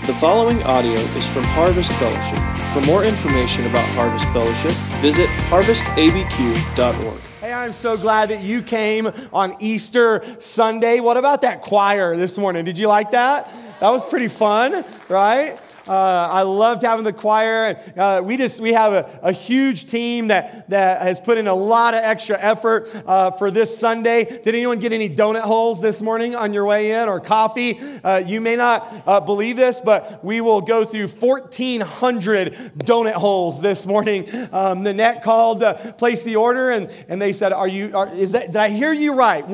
The following audio is from Harvest Fellowship. For more information about Harvest Fellowship, visit harvestabq.org. Hey, I'm so glad that you came on Easter Sunday. What about that choir this morning? Did you like that? That was pretty fun, right? I loved having the choir. We have a huge team that has put in a lot of extra effort for this Sunday. Did anyone get any donut holes this morning on your way in or coffee? You may not believe this, but we will go through 1,400 donut holes this morning. Nanette called, placed the order, and they said, did I hear you right?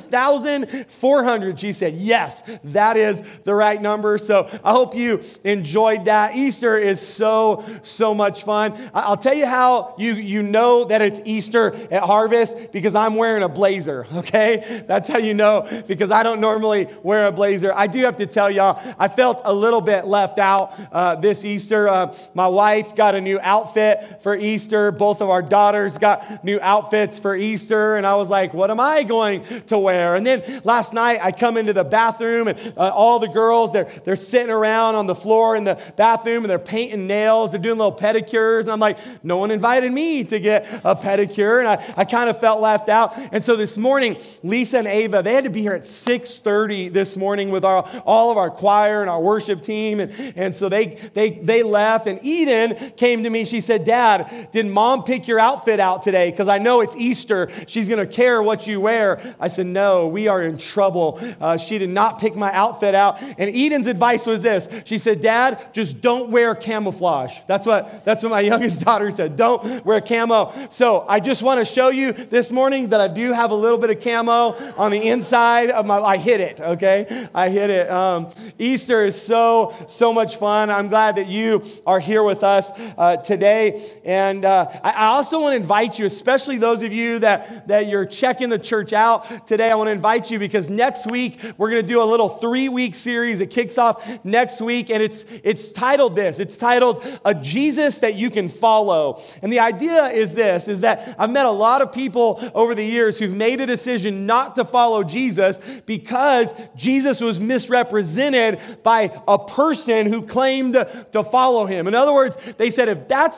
1,400. She said, yes, that is the right number. So I hope you enjoyed that. Easter is so much fun. I'll tell you how you know that it's Easter at Harvest, because I'm wearing a blazer, okay? That's how you know, because I don't normally wear a blazer. I do have to tell y'all, I felt a little bit left out this Easter. My wife got a new outfit for Easter. Both of our daughters got new outfits for Easter, and I was like, what am I going to wear? And then last night, I come into the bathroom, and all the girls, they're sitting around on the floor in the bathroom, and they're painting nails, they're doing little pedicures, and I'm like, no one invited me to get a pedicure, and I kind of felt left out. And so this morning, Lisa and Ava, they had to be here at 6:30 this morning with all of our choir and our worship team, and so they left, and Eden came to me. She said, Dad, did Mom pick your outfit out today? Because I know it's Easter. She's going to care what you wear. I said, no, we are in trouble. She did not pick my outfit out. And Eden's advice was this. She said, Dad, just don't wear camouflage. That's what my youngest daughter said. Don't wear camo. So I just want to show you this morning that I do have a little bit of camo on the inside of I hid it, okay? I hid it. Easter is so much fun. I'm glad that you are here with us today. And I also want to invite you, especially those of you that you're checking the church out today, I want to invite you because next week we're going to do a little 3-week series. It kicks off next week, and it's titled this. It's titled A Jesus That You Can Follow. And the idea is this, is that I've met a lot of people over the years who've made a decision not to follow Jesus because Jesus was misrepresented by a person who claimed to follow him. In other words, they said, if that's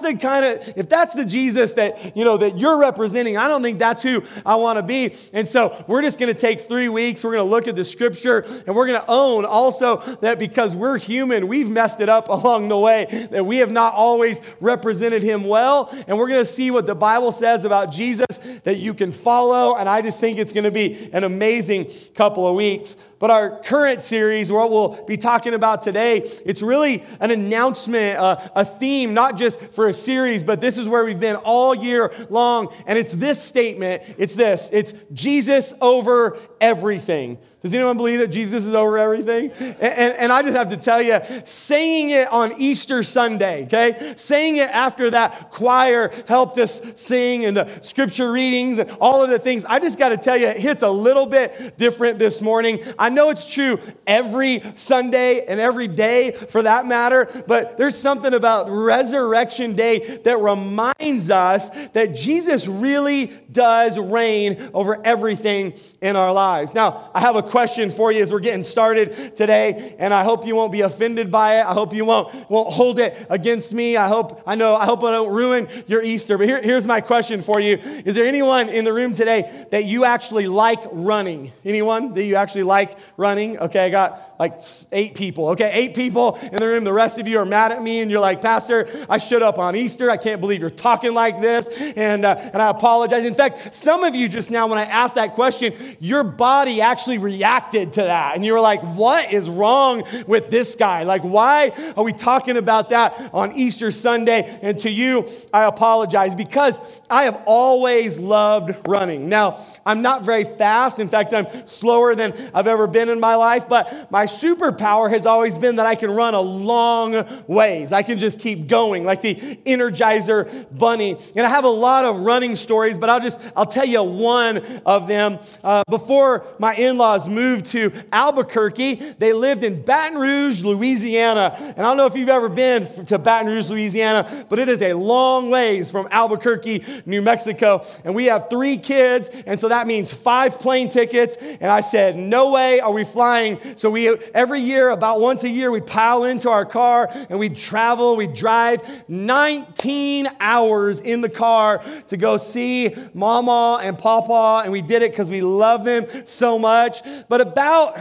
the Jesus that you're representing, I don't think that's who I want to be. And so we're just going to take 3 weeks. We're going to look at the scripture, and we're going to own also that because we're human, we've messed it up along the way, that we have not always represented him well. And we're going to see what the Bible says about Jesus that you can follow. And I just think it's going to be an amazing couple of weeks. But our current series, what we'll be talking about today, it's really an announcement, a theme, not just for a series, but this is where we've been all year long. And it's this statement. It's this. It's Jesus over everything. Does anyone believe that Jesus is over everything? And I just have to tell you, saying it on Easter Sunday, okay? Saying it after that choir helped us sing and the scripture readings and all of the things, I just got to tell you, it hits a little bit different this morning. I know it's true every Sunday and every day for that matter, but there's something about Resurrection Day that reminds us that Jesus really does reign over everything in our lives. Now, I have a question for you as we're getting started today, and I hope you won't be offended by it. I hope you won't hold it against me. I hope I don't ruin your Easter. But here's my question for you. Is there anyone in the room today that you actually like running? Anyone that you actually like running? Okay, I got like 8 people. Okay, 8 people in the room. The rest of you are mad at me, and you're like, Pastor, I showed up on Easter. I can't believe you're talking like this, and I apologize. In fact, some of you just now, when I asked that question, your body actually reacted to that, and you were like, what is wrong with this guy? Like, why are we talking about that on Easter Sunday? And to you, I apologize, because I have always loved running. Now, I'm not very fast. In fact, I'm slower than I've ever been in my life, but my superpower has always been that I can run a long ways. I can just keep going like the Energizer Bunny. And I have a lot of running stories, but I'll tell you one of them. Before my in-laws moved to Albuquerque, they lived in Baton Rouge, Louisiana. And I don't know if you've ever been to Baton Rouge, Louisiana, but it is a long ways from Albuquerque, New Mexico. And we have 3 kids, and so that means 5 plane tickets. And I said, no way way are we flying? So every year, about once a year, we'd pile into our car and we'd travel, we'd drive 19 hours in the car to go see Mama and Papa, and we did it because we love them so much. But about,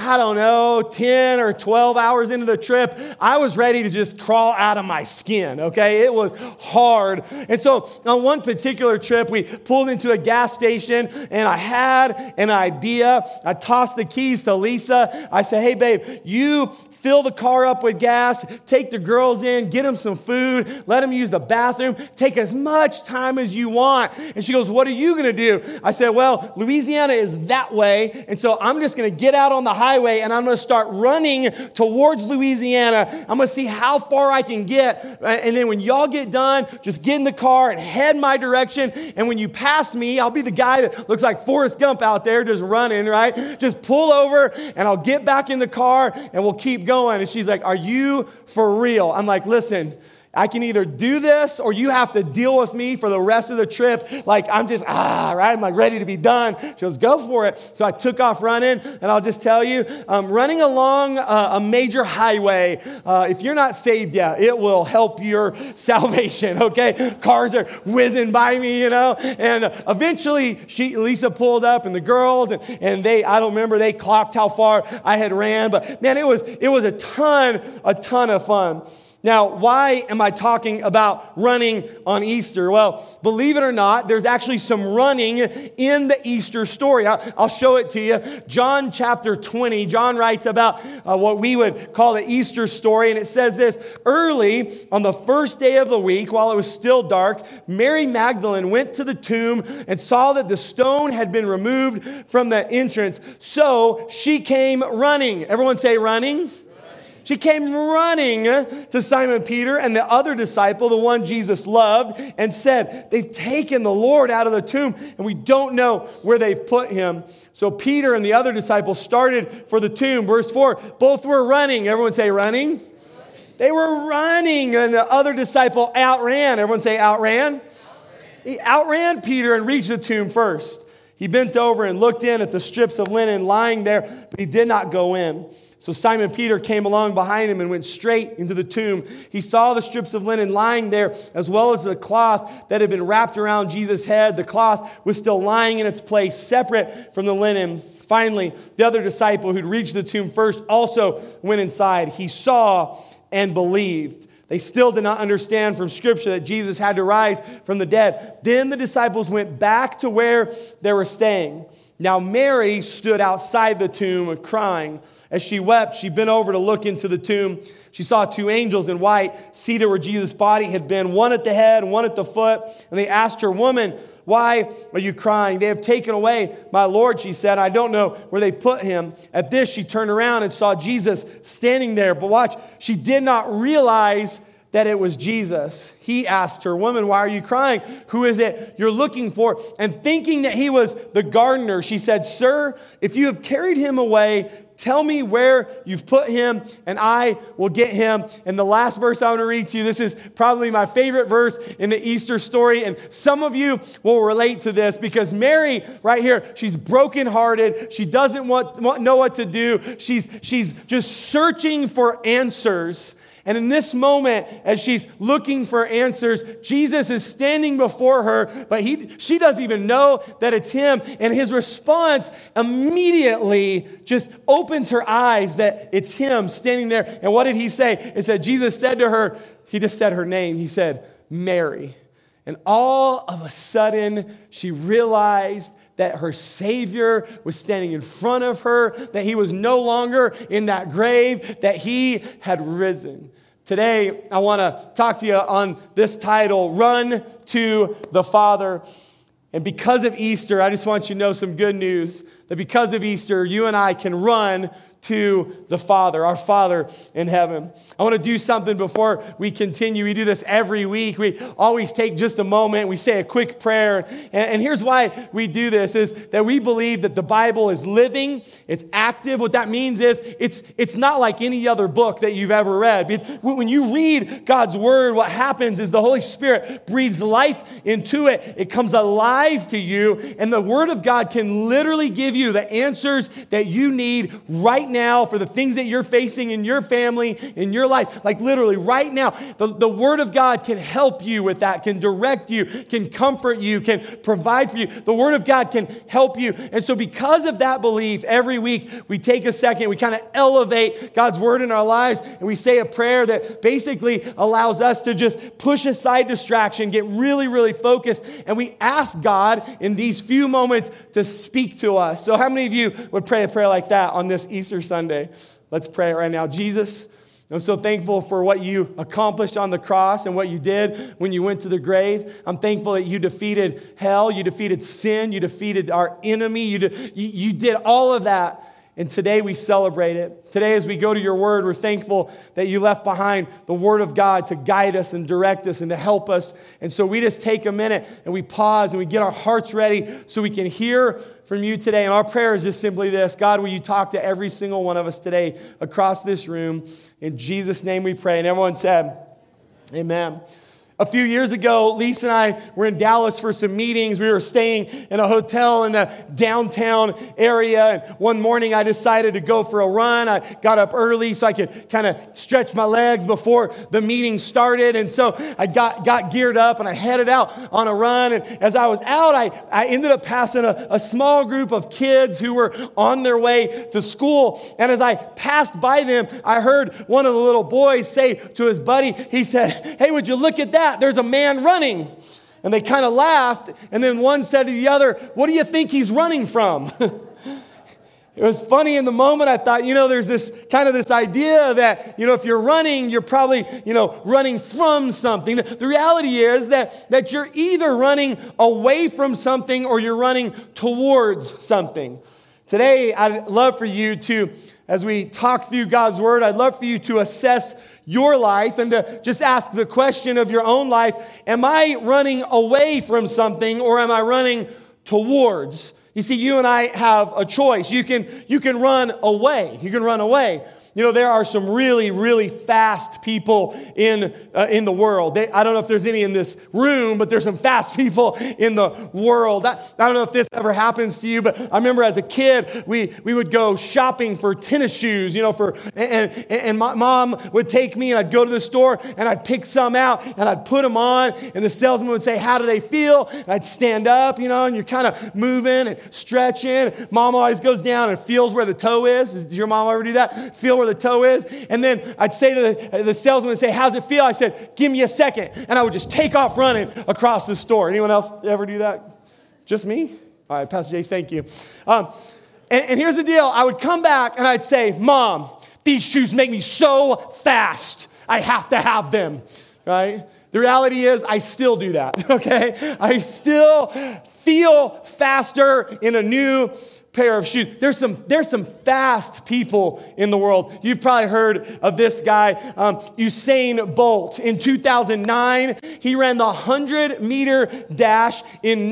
10 or 12 hours into the trip, I was ready to just crawl out of my skin, okay? It was hard. And so on one particular trip, we pulled into a gas station, and I had an idea. I tossed the keys to Lisa. I said, hey, babe, you fill the car up with gas, take the girls in, get them some food, let them use the bathroom, take as much time as you want. And she goes, what are you going to do? I said, well, Louisiana is that way, and so I'm just going to get out on the highway, and I'm going to start running towards Louisiana. I'm going to see how far I can get, and then when y'all get done, just get in the car and head my direction, and when you pass me, I'll be the guy that looks like Forrest Gump out there just running, right? Just pull over, and I'll get back in the car, and we'll keep going. And she's like, are you for real? I'm like, listen, I can either do this or you have to deal with me for the rest of the trip. Like, I'm just, right? I'm like ready to be done. She goes, go for it. So I took off running, and I'll just tell you, running along a major highway, if you're not saved yet, it will help your salvation, okay? Cars are whizzing by me, and eventually Lisa pulled up, and the girls, and they, I don't remember, they clocked how far I had ran, but man, it was a ton of fun. Now, why am I talking about running on Easter? Well, believe it or not, there's actually some running in the Easter story. I'll show it to you. John chapter 20, John writes about what we would call the Easter story, and it says this: early on the first day of the week, while it was still dark, Mary Magdalene went to the tomb and saw that the stone had been removed from the entrance. So she came running. Everyone say running. She came running to Simon Peter and the other disciple, the one Jesus loved, and said, they've taken the Lord out of the tomb, and we don't know where they've put him. So Peter and the other disciple started for the tomb. Verse 4, both were running. Everyone say running. They were running, and the other disciple outran. Everyone say outran. He outran Peter and reached the tomb first. He bent over and looked in at the strips of linen lying there, but he did not go in. So Simon Peter came along behind him and went straight into the tomb. He saw the strips of linen lying there, as well as the cloth that had been wrapped around Jesus' head. The cloth was still lying in its place, separate from the linen. Finally, the other disciple who'd reached the tomb first also went inside. He saw and believed. They still did not understand from Scripture that Jesus had to rise from the dead. Then the disciples went back to where they were staying. Now Mary stood outside the tomb crying. As she wept, she bent over to look into the tomb. She saw two angels in white seated where Jesus' body had been, one at the head and one at the foot. And they asked her, woman, why are you crying? They have taken away my Lord, she said. I don't know where they put him. At this, she turned around and saw Jesus standing there. But watch, she did not realize that it was Jesus. He asked her, woman, why are you crying? Who is it you're looking for? And thinking that he was the gardener, she said, sir, if you have carried him away, tell me where you've put him, and I will get him. And the last verse I want to read to you, this is probably my favorite verse in the Easter story, and some of you will relate to this because Mary, right here, she's brokenhearted. She doesn't know what to do. She's just searching for answers. And in this moment, as she's looking for answers, Jesus is standing before her, but she doesn't even know that it's him. And his response immediately just opens her eyes that it's him standing there. And what did he say? It said, Jesus said to her, he just said her name. He said, Mary. And all of a sudden, she realized that her Savior was standing in front of her, that he was no longer in that grave, that he had risen. Today, I want to talk to you on this title, Run to the Father. And because of Easter, I just want you to know some good news, that because of Easter, you and I can run to the Father, our Father in heaven. I want to do something before we continue. We do this every week. We always take just a moment. We say a quick prayer. And here's why we do this, is that we believe that the Bible is living, it's active. What that means is it's not like any other book that you've ever read. When you read God's Word, what happens is the Holy Spirit breathes life into it. It comes alive to you, and the Word of God can literally give you the answers that you need right now for the things that you're facing in your family, in your life. Like literally right now, the Word of God can help you with that, can direct you, can comfort you, can provide for you. The Word of God can help you. And so because of that belief, every week we take a second, we kind of elevate God's Word in our lives, and we say a prayer that basically allows us to just push aside distraction, get really, really focused, and we ask God in these few moments to speak to us. So how many of you would pray a prayer like that on this Easter Sunday? Let's pray right now. Jesus, I'm so thankful for what you accomplished on the cross and what you did when you went to the grave. I'm thankful that you defeated hell, you defeated sin, you defeated our enemy, you did all of that. And today we celebrate it. Today as we go to your word, we're thankful that you left behind the word of God to guide us and direct us and to help us. And so we just take a minute and we pause and we get our hearts ready so we can hear from you today. And our prayer is just simply this: God, will you talk to every single one of us today across this room? In Jesus' name we pray. And everyone said, amen. A few years ago, Lisa and I were in Dallas for some meetings. We were staying in a hotel in the downtown area. And one morning, I decided to go for a run. I got up early so I could kind of stretch my legs before the meeting started. And so I got geared up and I headed out on a run. And as I was out, I ended up passing a small group of kids who were on their way to school. And as I passed by them, I heard one of the little boys say to his buddy, he said, "Hey, would you look at that? There's a man running." And they kind of laughed. And then one said to the other, "What do you think he's running from?" It was funny in the moment. I thought, there's this idea that, if you're running, you're probably, running from something. The reality is that you're either running away from something or you're running towards something. Today, I'd love for you to, as we talk through God's Word, I'd love for you to assess your life and to just ask the question of your own life: am I running away from something or am I running towards? You see, you and I have a choice. You can run away. You can run away. There are some really, really fast people in the world. I don't know if there's any in this room, but there's some fast people in the world. I don't know if this ever happens to you, but I remember as a kid, we would go shopping for tennis shoes, and my mom would take me and I'd go to the store and I'd pick some out and I'd put them on, and the salesman would say, "How do they feel?" And I'd stand up, and you're kind of moving and stretching. Mom always goes down and feels where the toe is. Did your mom ever do that? Feel where the toe is. And then I'd say to the salesman and say, "How's it feel?" I said, "Give me a second." And I would just take off running across the store. Anyone else ever do that? Just me? All right, Pastor Jace, thank you. And here's the deal. I would come back and I'd say, "Mom, these shoes make me so fast. I have to have them." Right? The reality is I still do that, okay? I still feel faster in a new pair of shoes. There's some fast people in the world. You've probably heard of this guy, Usain Bolt. In 2009, he ran the 100-meter dash in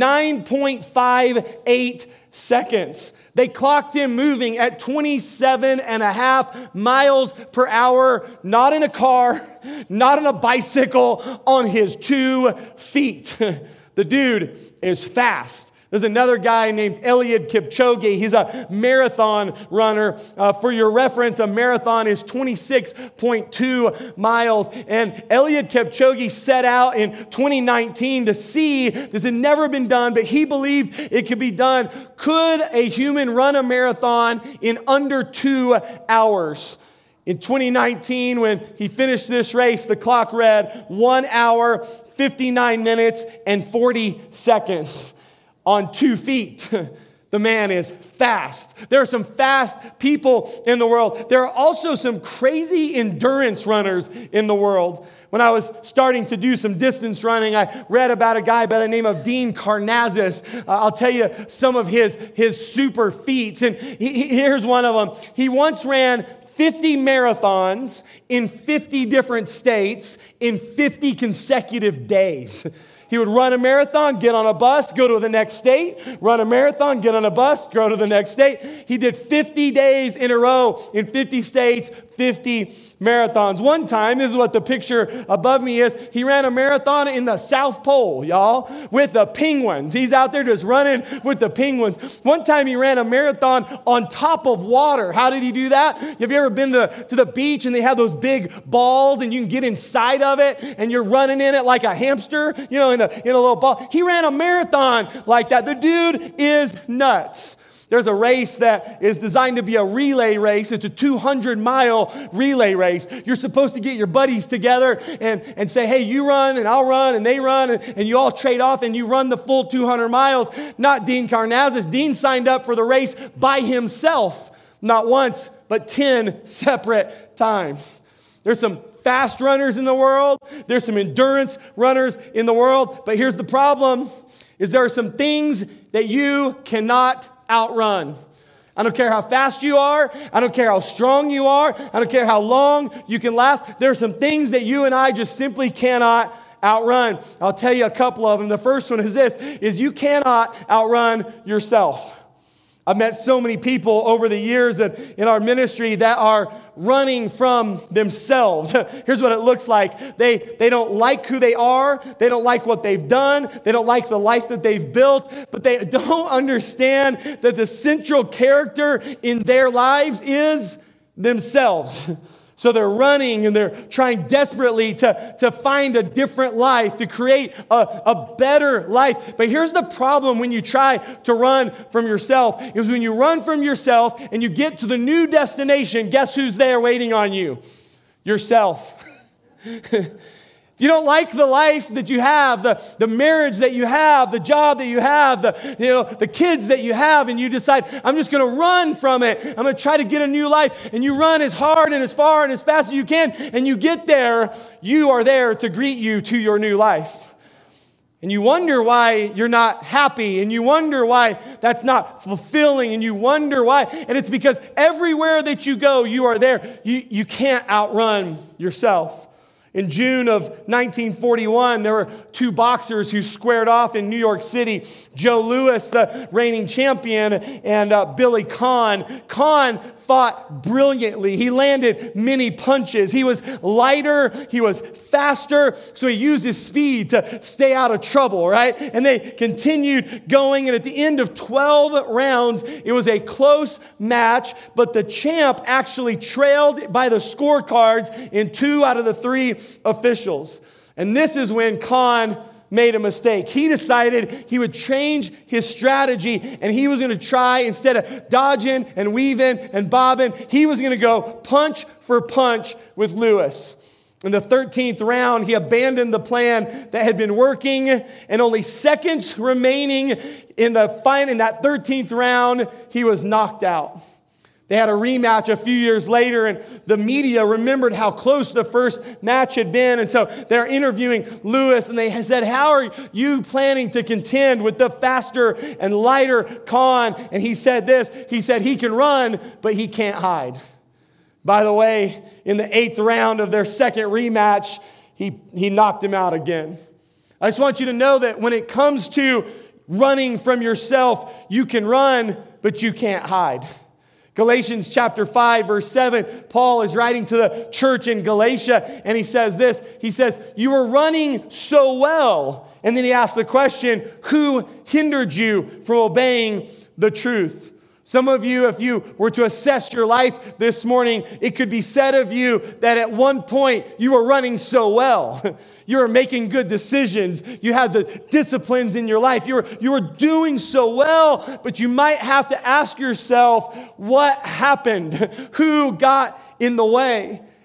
9.58 seconds. They clocked him moving at 27.5 miles per hour, not in a car, not on a bicycle, on his 2 feet. The dude is fast. There's another guy named Eliud Kipchoge. He's a marathon runner. For your reference, a marathon is 26.2 miles. And Eliud Kipchoge set out in 2019 to see, this had never been done, but he believed it could be done. Could a human run a marathon in under 2 hours? In 2019, when he finished this race, the clock read 1 hour, 59 minutes, and 40 seconds. On 2 feet. the man is fast. There are some fast people in the world. There are also some crazy endurance runners in the world. When I was starting to do some distance running, I read about a guy by the name of Dean Karnazes. I'll tell you some of his super feats. And here's one of them. He once ran 50 marathons in 50 different states in 50 consecutive days. He would run a marathon, get on a bus, go to the next state, run a marathon, get on a bus, go to the next state. He did 50 days in a row in 50 states, 50 marathons. One time, this is what the picture above me is, he ran a marathon in the South Pole, y'all, with the penguins. He's out there just running with the penguins. One time he ran a marathon on top of water. How did he do that? Have you ever been to the beach and they have those big balls and you can get inside of it and you're running in it like a hamster, you know, in a little ball? He ran a marathon like that. The dude is nuts. There's a race that is designed to be a relay race. It's a 200-mile relay race. You're supposed to get your buddies together and say, hey, you run and I'll run and they run and you all trade off and you run the full 200 miles. Not Dean Karnazes. Dean signed up for the race by himself, not once, but 10 separate times. There's some fast runners in the world. There's some endurance runners in the world. But here's the problem, is there are some things that you cannot outrun. I don't care how fast you are. I don't care how strong you are. I don't care how long you can last. There are some things that you and I just simply cannot outrun. I'll tell you a couple of them. The first one is this, is you cannot outrun yourself. I've met so many people over the years in our ministry that are running from themselves. Here's what it looks like. They don't like who they are. They don't like what they've done. They don't like the life that they've built. But they don't understand that the central character in their lives is themselves. So they're running and they're trying desperately to find a different life, to create a better life. But here's the problem when you try to run from yourself, is when you run from yourself and you get to the new destination, guess who's there waiting on you? Yourself. If you don't like the life that you have, the marriage that you have, the job that you have, the kids that you have, and you decide, I'm just going to run from it. I'm going to try to get a new life. And you run as hard and as far and as fast as you can. And you get there, you are there to greet you to your new life. And you wonder why you're not happy. And you wonder why that's not fulfilling. And you wonder why. And it's because everywhere that you go, you are there. You can't outrun yourself. In June of 1941, there were two boxers who squared off in New York City. Joe Louis, the reigning champion, and Billy Conn. Conn fought brilliantly. He landed many punches. He was lighter. He was faster. So he used his speed to stay out of trouble, right? And they continued going. And at the end of 12 rounds, it was a close match. But the champ actually trailed by the scorecards in 2 out of the 3 officials. And this is when Conn made a mistake. He decided he would change his strategy and he was going to try, instead of dodging and weaving and bobbing, he was going to go punch for punch with Lewis. In the 13th round, he abandoned the plan that had been working, and only seconds remaining in that 13th round, he was knocked out. They had a rematch a few years later, and the media remembered how close the first match had been. And so they're interviewing Lewis, and they said, how are you planning to contend with the faster and lighter Conn? And he said this, he said he can run, but he can't hide. By the way, in the 8th round of their second rematch, he knocked him out again. I just want you to know that when it comes to running from yourself, you can run, but you can't hide. Galatians chapter 5, verse 7, Paul is writing to the church in Galatia, and he says this. He says, you were running so well. And then he asks the question, who hindered you from obeying the truth? Some of you, if you were to assess your life this morning, it could be said of you that at one point you were running so well. You were making good decisions. You had the disciplines in your life. You were doing so well, but you might have to ask yourself, what happened? Who got in the way?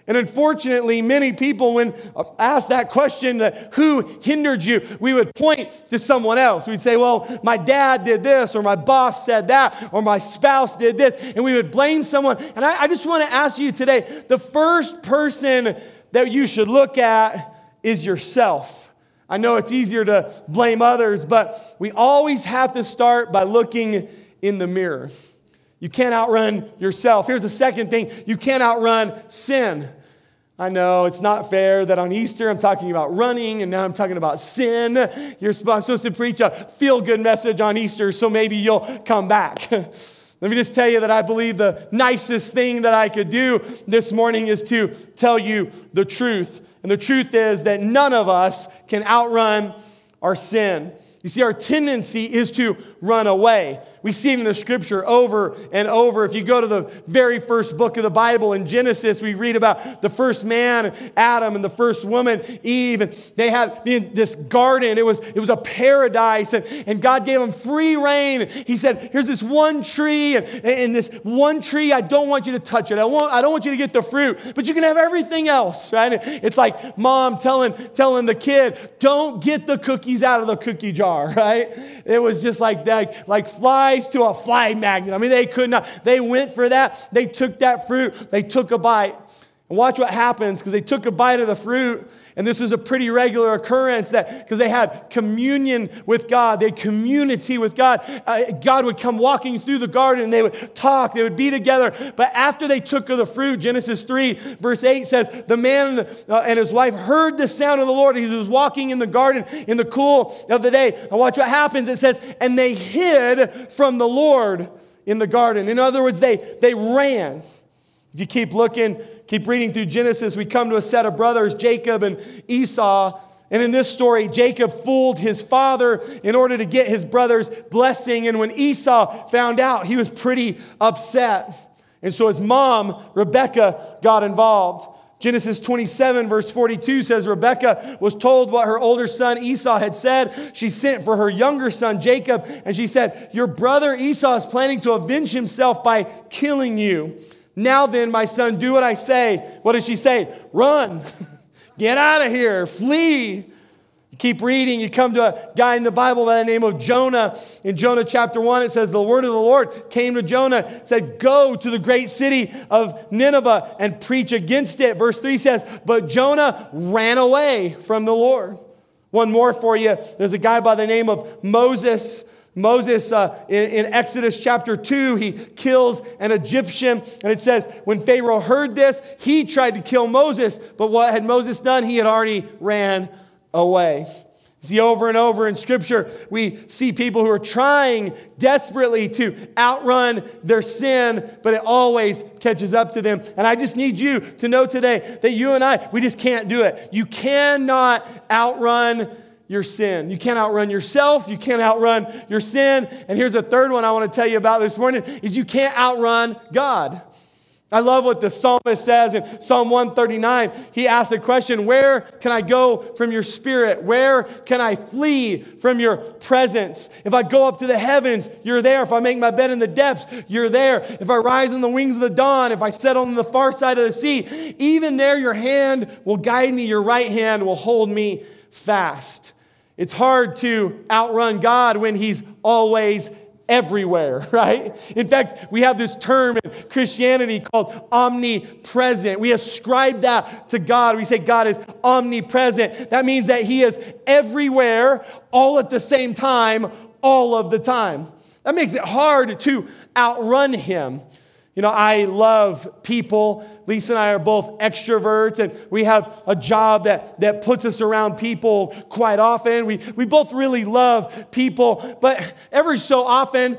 And unfortunately, many people, when asked that question, that who hindered you, we would point to someone else. We'd say, well, my dad did this, or my boss said that, or my spouse did this, and we would blame someone. And I just want to ask you today, the first person that you should look at is yourself. I know it's easier to blame others, but we always have to start by looking in the mirror. You can't outrun yourself. Here's the second thing. You can't outrun sin. I know it's not fair that on Easter I'm talking about running and now I'm talking about sin. I'm supposed to preach a feel-good message on Easter, so maybe you'll come back. Let me just tell you that I believe the nicest thing that I could do this morning is to tell you the truth. And the truth is that none of us can outrun our sin. You see, our tendency is to run away. We see it in the scripture over and over. If you go to the very first book of the Bible in Genesis, we read about the first man, Adam, and the first woman, Eve. And they had this garden. It was a paradise, and God gave them free reign. He said, here's this one tree, and this one tree, I don't want you to touch it. I don't want you to get the fruit, but you can have everything else, right? It's like mom telling the kid, don't get the cookies out of the cookie jar, right? It was just like that, like flies to a fly magnet. I mean, they could not. They went for that. They took that fruit. They took a bite. And watch what happens, because they took a bite of the fruit, and this was a pretty regular occurrence because they had communion with God. They had community with God. God would come walking through the garden, and they would talk. They would be together. But after they took of the fruit, Genesis 3, verse 8 says, the man and his wife heard the sound of the Lord. He was walking in the garden in the cool of the day. And watch what happens. It says, and they hid from the Lord in the garden. In other words, they ran. If you keep looking, keep reading through Genesis, we come to a set of brothers, Jacob and Esau. And in this story, Jacob fooled his father in order to get his brother's blessing. And when Esau found out, he was pretty upset. And so his mom, Rebekah, got involved. Genesis 27, verse 42 says, Rebekah was told what her older son Esau had said. She sent for her younger son Jacob, and she said, your brother Esau is planning to avenge himself by killing you. Now then, my son, do what I say. What does she say? Run. Get out of here. Flee. You keep reading. You come to a guy in the Bible by the name of Jonah. In Jonah chapter 1, it says, the word of the Lord came to Jonah, said, go to the great city of Nineveh and preach against it. Verse 3 says, but Jonah ran away from the Lord. One more for you. There's a guy by the name of Moses. Moses, in Exodus chapter 2, he kills an Egyptian. And it says, when Pharaoh heard this, he tried to kill Moses. But what had Moses done? He had already ran away. See, over and over in Scripture, we see people who are trying desperately to outrun their sin, but it always catches up to them. And I just need you to know today that you and I, we just can't do it. You cannot outrun your sin. You can't outrun yourself. You can't outrun your sin. And here's the third one I want to tell you about this morning is you can't outrun God. I love what the psalmist says in Psalm 139. He asks the question, where can I go from your spirit? Where can I flee from your presence? If I go up to the heavens, you're there. If I make my bed in the depths, you're there. If I rise on the wings of the dawn, if I settle on the far side of the sea, even there your hand will guide me. Your right hand will hold me fast. It's hard to outrun God when He's always everywhere, right? In fact, we have this term in Christianity called omnipresent. We ascribe that to God. We say God is omnipresent. That means that He is everywhere, all at the same time, all of the time. That makes it hard to outrun Him. You know, I love people. Lisa and I are both extroverts, and we have a job that puts us around people quite often. We both really love people, but every so often,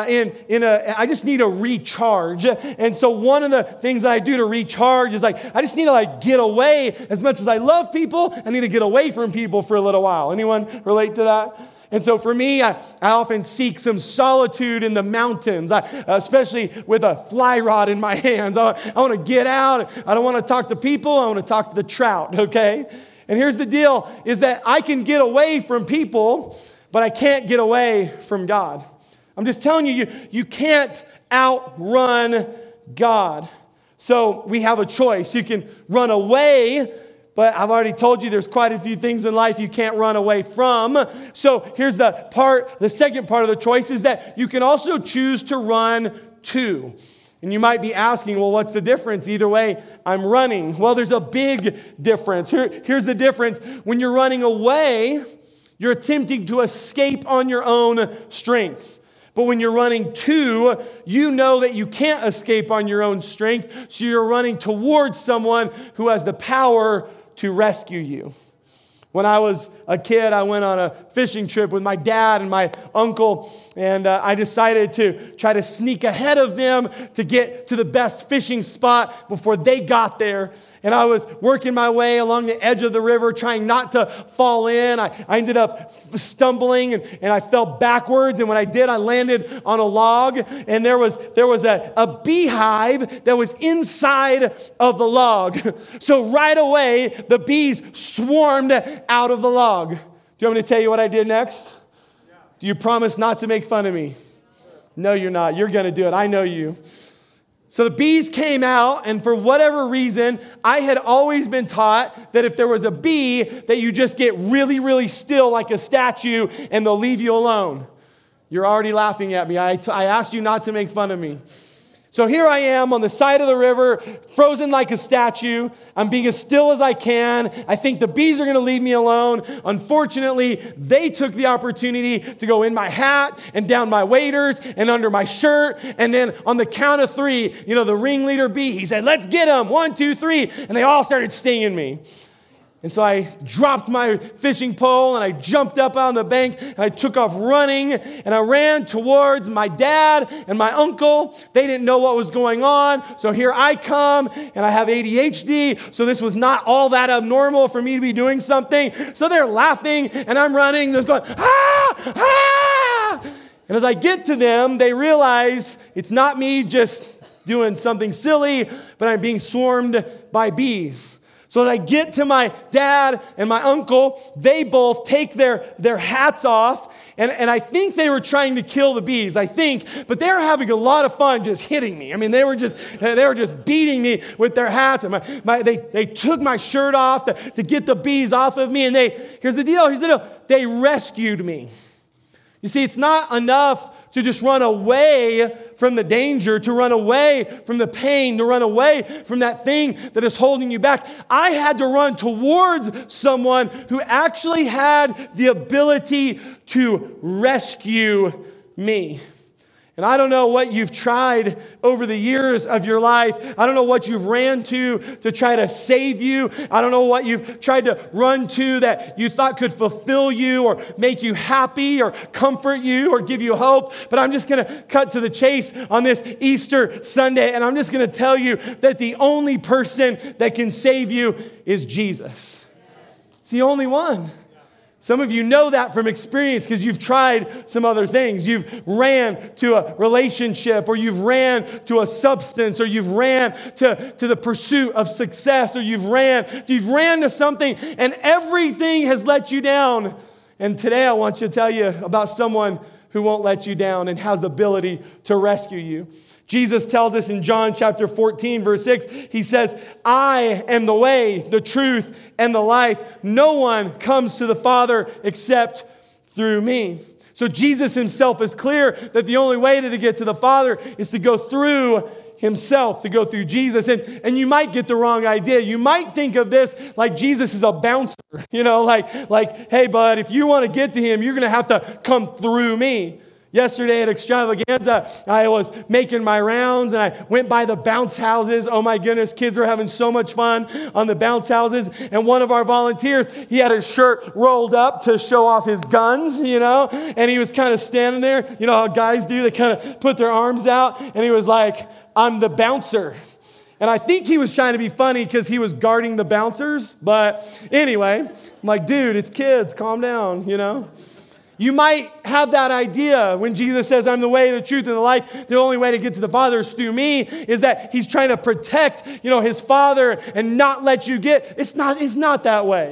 I just need a recharge. And so one of the things that I do to recharge is I just need to get away. As much as I love people, I need to get away from people for a little while. Anyone relate to that? And so for me, I often seek some solitude in the mountains, especially with a fly rod in my hands. I want to get out. I don't want to talk to people. I want to talk to the trout, okay? And here's the deal, is that I can get away from people, but I can't get away from God. I'm just telling you, you can't outrun God. So we have a choice. You can run away, but I've already told you there's quite a few things in life you can't run away from. So here's the second part of the choice is that you can also choose to run to. And you might be asking, well, what's the difference? Either way, I'm running. Well, there's a big difference. Here's the difference. When you're running away, you're attempting to escape on your own strength. But when you're running to, you know that you can't escape on your own strength, so you're running towards someone who has the power to rescue you. When I was a kid, I went on a fishing trip with my dad and my uncle, and I decided to try to sneak ahead of them to get to the best fishing spot before they got there. And I was working my way along the edge of the river, trying not to fall in. I ended up stumbling, and I fell backwards. And when I did, I landed on a log. And there was a beehive that was inside of the log. So right away, the bees swarmed out of the log. Do you want me to tell you what I did next? Yeah. Do you promise not to make fun of me? No, you're not. You're going to do it. I know you. So the bees came out, and for whatever reason, I had always been taught that if there was a bee, that you just get really, really still like a statue, and they'll leave you alone. You're already laughing at me. I asked you not to make fun of me. So here I am on the side of the river, frozen like a statue. I'm being as still as I can. I think the bees are going to leave me alone. Unfortunately, they took the opportunity to go in my hat and down my waders and under my shirt. And then on the count of three, the ringleader bee, he said, "Let's get them. 1, 2, 3. And they all started stinging me. And so I dropped my fishing pole and I jumped up on the bank and I took off running and I ran towards my dad and my uncle. They didn't know what was going on. So here I come, and I have ADHD. So this was not all that abnormal for me to be doing something. So they're laughing and I'm running. They're going, "Ah! Ah!" And as I get to them, they realize it's not me just doing something silly, but I'm being swarmed by bees. So as I get to my dad and my uncle, they both take their hats off, and I think they were trying to kill the bees, but they were having a lot of fun just hitting me. I mean, they were just beating me with their hats, and they took my shirt off to get the bees off of me, and here's the deal, they rescued me. You see, it's not enough to just run away from the danger, to run away from the pain, to run away from that thing that is holding you back. I had to run towards someone who actually had the ability to rescue me. And I don't know what you've tried over the years of your life. I don't know what you've ran to try to save you. I don't know what you've tried to run to that you thought could fulfill you or make you happy or comfort you or give you hope. But I'm just going to cut to the chase on this Easter Sunday, and I'm just going to tell you that the only person that can save you is Jesus. It's the only one. Some of you know that from experience because you've tried some other things. You've ran to a relationship, or you've ran to a substance, or you've ran to the pursuit of success, or you've ran to something, and everything has let you down. And today I want to tell you about someone who won't let you down and has the ability to rescue you. Jesus tells us in John chapter 14, verse 6, he says, "I am the way, the truth, and the life. No one comes to the Father except through me." So Jesus himself is clear that the only way to get to the Father is to go through himself, to go through Jesus. And you might get the wrong idea. You might think of this like Jesus is a bouncer, like, "Hey, bud, if you want to get to him, you're going to have to come through me." Yesterday at Extravaganza, I was making my rounds and I went by the bounce houses. Oh my goodness, kids were having so much fun on the bounce houses. And one of our volunteers, he had his shirt rolled up to show off his guns, and he was kind of standing there. You know how guys do? They kind of put their arms out, and he was like, "I'm the bouncer." And I think he was trying to be funny because he was guarding the bouncers. But anyway, I'm like, dude, it's kids, calm down, You might have that idea when Jesus says, "I'm the way, the truth, and the life." The only way to get to the Father is through me, is that he's trying to protect, his Father and not let you get. It's not that way.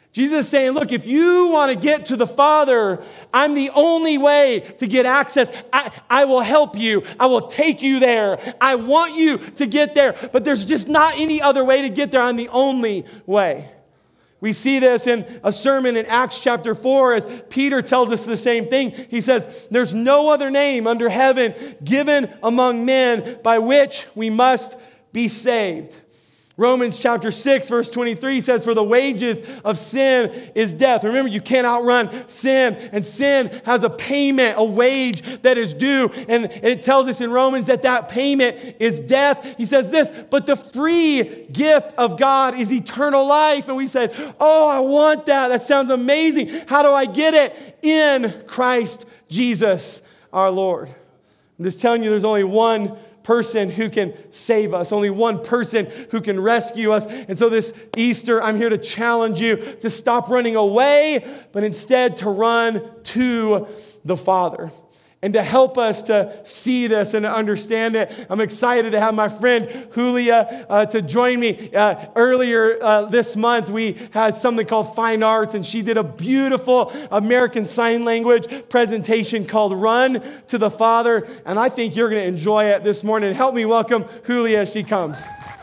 Jesus is saying, look, if you want to get to the Father, I'm the only way to get access. I will help you. I will take you there. I want you to get there. But there's just not any other way to get there. I'm the only way. We see this in a sermon in Acts chapter 4 as Peter tells us the same thing. He says, there's no other name under heaven given among men by which we must be saved. Romans chapter 6, verse 23 says, for the wages of sin is death. Remember, you can't outrun sin, and sin has a payment, a wage that is due. And it tells us in Romans that payment is death. He says this, but the free gift of God is eternal life. And we said, oh, I want that. That sounds amazing. How do I get it? In Christ Jesus our Lord. I'm just telling you, there's only one person who can save us, only one person who can rescue us. And so this Easter, I'm here to challenge you to stop running away, but instead to run to the Father. And to help us to see this and to understand it, I'm excited to have my friend Julia to join me. Earlier this month, we had something called Fine Arts, and she did a beautiful American Sign Language presentation called Run to the Father. And I think you're going to enjoy it this morning. Help me welcome Julia as she comes.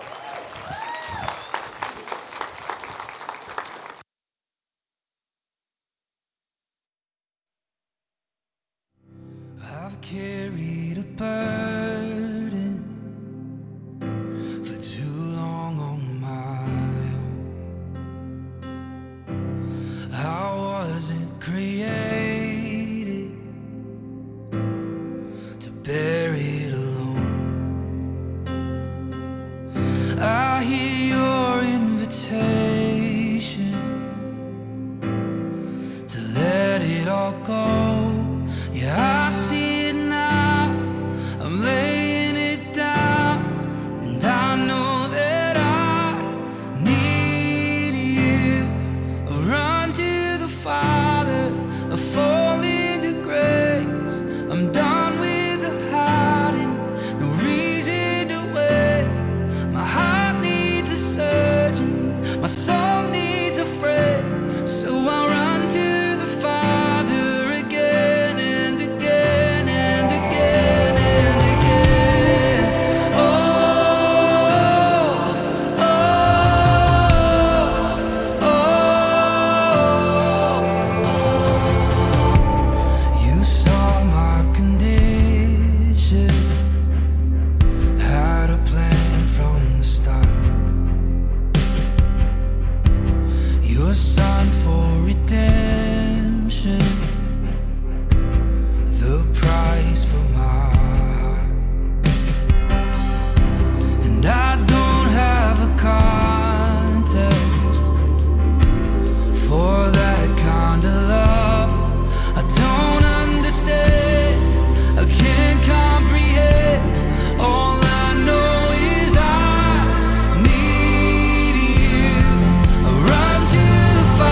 I've carried a burden for too long on my own. I wasn't created to bear it alone. I hear your invitation to let it all go. Yeah, I see it now, I'm laying it down, and I know that I need you. I run to the Father, I fall into grace. I'm done with the hiding, no reason to wait. My heart needs a surgeon, my soul needs a friend, so I run to the Father again and again and again and again. Oh, oh, oh. You saw my condition, had a plan from the start. Your son for redemption, the price for my heart. And I don't have a context for that kind of love. I don't understand, I can't comprehend. All I know is I need you. I run to the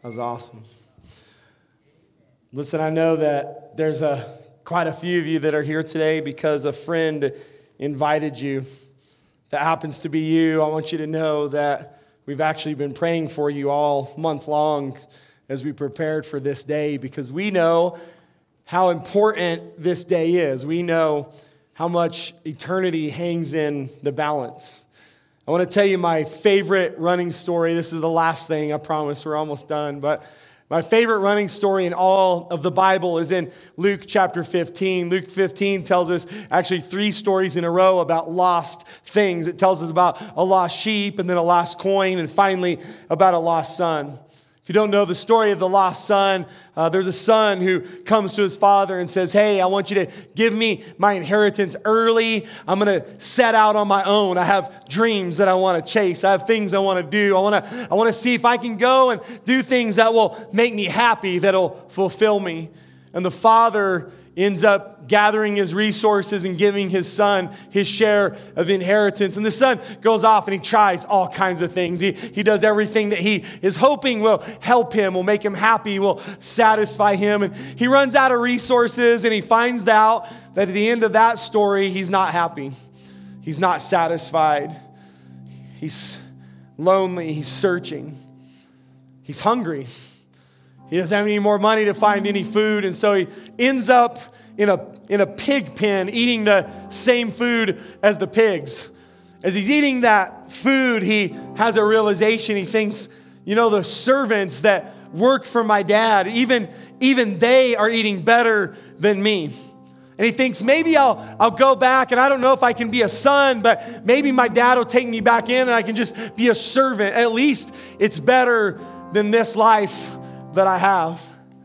was awesome. Listen, I know that there's quite a few of you that are here today because a friend invited you. That happens to be you. I want you to know that we've actually been praying for you all month long as we prepared for this day, because we know how important this day is. We know how much eternity hangs in the balance. I want to tell you my favorite running story. This is the last thing, I promise. We're almost done. But my favorite running story in all of the Bible is in Luke chapter 15. Luke 15 tells us actually 3 stories in a row about lost things. It tells us about a lost sheep, and then a lost coin, and finally about a lost son. If you don't know the story of the lost son, there's a son who comes to his father and says, hey, I want you to give me my inheritance early. I'm going to set out on my own. I have dreams that I want to chase. I have things I want to do. I want to see if I can go and do things that will make me happy, that'll fulfill me. And the father ends up gathering his resources and giving his son his share of inheritance. And the son goes off and he tries all kinds of things. He does everything that he is hoping will help him, will make him happy, will satisfy him. And he runs out of resources, and he finds out that at the end of that story, he's not happy. He's not satisfied. He's lonely. He's searching. He's hungry. He doesn't have any more money to find any food, and so he ends up in a pig pen eating the same food as the pigs. As he's eating that food, he has a realization. He thinks, the servants that work for my dad, even they are eating better than me. And he thinks, maybe I'll go back, and I don't know if I can be a son, but maybe my dad will take me back in and I can just be a servant. At least it's better than this life that I have.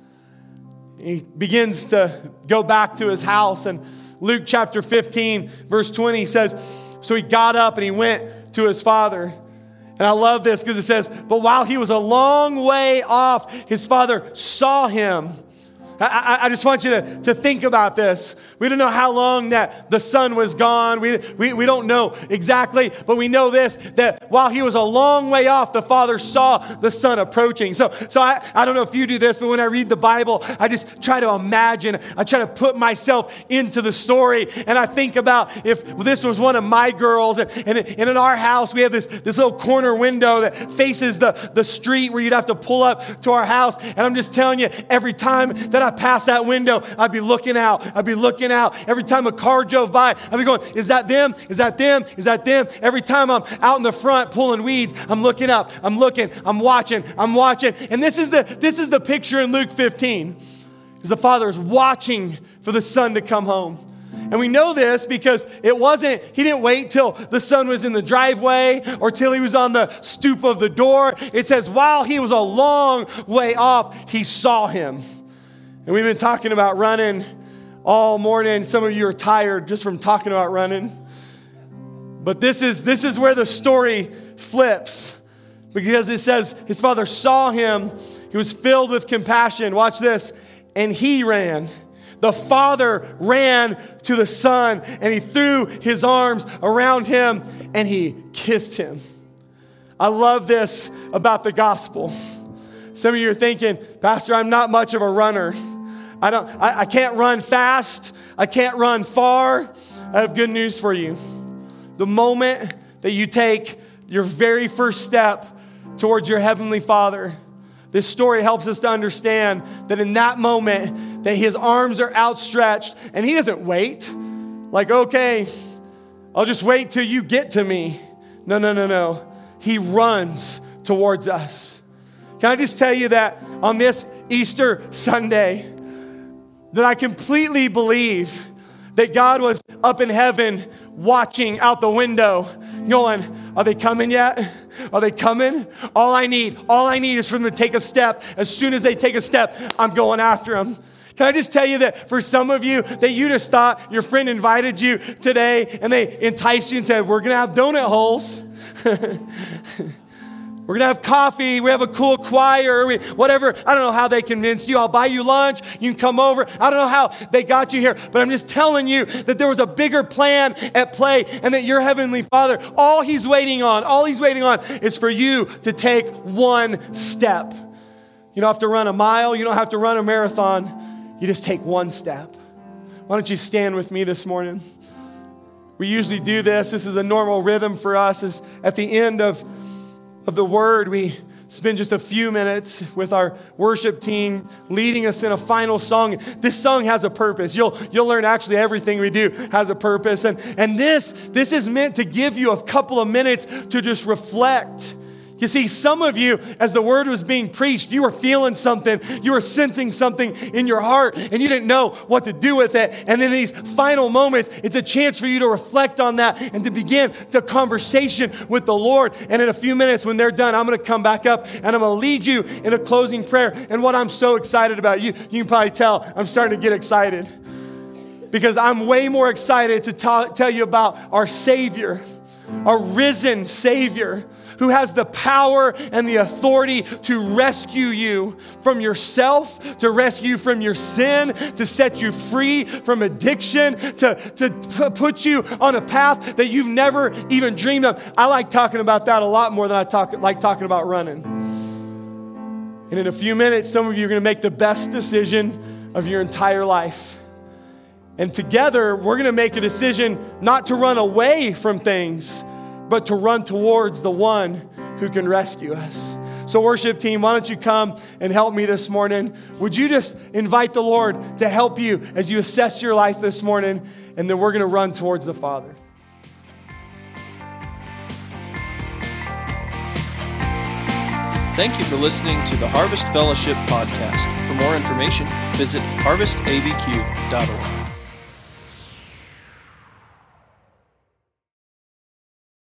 He begins to go back to his house, and Luke chapter 15 verse 20 says, so he got up and he went to his father. And I love this because it says, but while he was a long way off, his father saw him. I just want you to think about this. We don't know how long that the son was gone. We don't know exactly, but we know this, that while he was a long way off, the father saw the son approaching. So I don't know if you do this, but when I read the Bible, I just try to imagine, I try to put myself into the story, and I think about if this was one of my girls, and in our house, we have this little corner window that faces the street where you'd have to pull up to our house, and I'm just telling you, every time that I passed that window, I'd be looking out. Every time a car drove by, I'd be going, is that them? Is that them? Is that them? Every time I'm out in the front pulling weeds, I'm looking up, I'm looking, I'm watching. And this is the picture in Luke 15. Because the father is watching for the son to come home. And we know this because he didn't wait till the son was in the driveway or till he was on the stoop of the door. It says, while he was a long way off, he saw him. And we've been talking about running all morning. Some of you are tired just from talking about running. But this is where the story flips. Because it says his father saw him. He was filled with compassion. Watch this. And he ran. The father ran to the son, and he threw his arms around him and he kissed him. I love this about the gospel. Some of you are thinking, Pastor, I'm not much of a runner. I can't run fast. I can't run far. I have good news for you. The moment that you take your very first step towards your Heavenly Father, this story helps us to understand that in that moment that his arms are outstretched and he doesn't wait. Like, okay, I'll just wait till you get to me. No. He runs towards us. Can I just tell you that on this Easter Sunday, that I completely believe that God was up in heaven watching out the window going, are they coming yet? Are they coming? All I need is for them to take a step. As soon as they take a step, I'm going after them. Can I just tell you that for some of you, that you just thought your friend invited you today and they enticed you and said, we're going to have donut holes. We're going to have coffee. We have a cool choir. Whatever. I don't know how they convinced you. I'll buy you lunch. You can come over. I don't know how they got you here. But I'm just telling you that there was a bigger plan at play and that your Heavenly Father, all He's waiting on is for you to take one step. You don't have to run a mile. You don't have to run a marathon. You just take one step. Why don't you stand with me this morning? We usually do this. This is a normal rhythm for us. Is at the end of the word, we spend just a few minutes with our worship team leading us in a final song. This song has a purpose. You'll learn actually everything we do has a purpose. And this is meant to give you a couple of minutes to just reflect. You see, some of you, as the word was being preached, you were feeling something. You were sensing something in your heart, and you didn't know what to do with it. And in these final moments, it's a chance for you to reflect on that and to begin the conversation with the Lord. And in a few minutes, when they're done, I'm going to come back up, and I'm going to lead you in a closing prayer. And what I'm so excited about, you can probably tell, I'm starting to get excited. Because I'm way more excited to tell you about our Savior, our risen Savior, who has the power and the authority to rescue you from yourself, to rescue you from your sin, to set you free from addiction, to put you on a path that you've never even dreamed of. I like talking about that a lot more than I like talking about running. And in a few minutes, some of you are going to make the best decision of your entire life. And together, we're going to make a decision not to run away from things, but to run towards the one who can rescue us. So worship team, why don't you come and help me this morning? Would you just invite the Lord to help you as you assess your life this morning, and then we're going to run towards the Father. Thank you for listening to the Harvest Fellowship podcast. For more information, visit harvestabq.org.